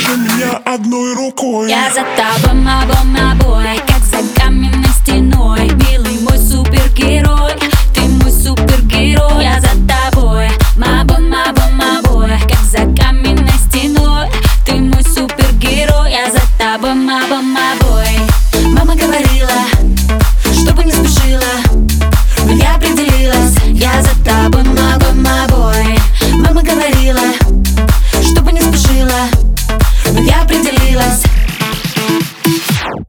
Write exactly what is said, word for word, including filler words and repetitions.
Держи меня одной рукой. Я за тобой, мабой, мабой, как за каменной стеной. Милый мой супергерой, ты мой супергерой. Я за тобой, мабой, мабой, мабой, как за каменной стеной. Ты мой супергерой. Я за тобой, мабой, мабой. Мама говорила, чтобы не спешила, но я определилась. Я за тобой, мабой.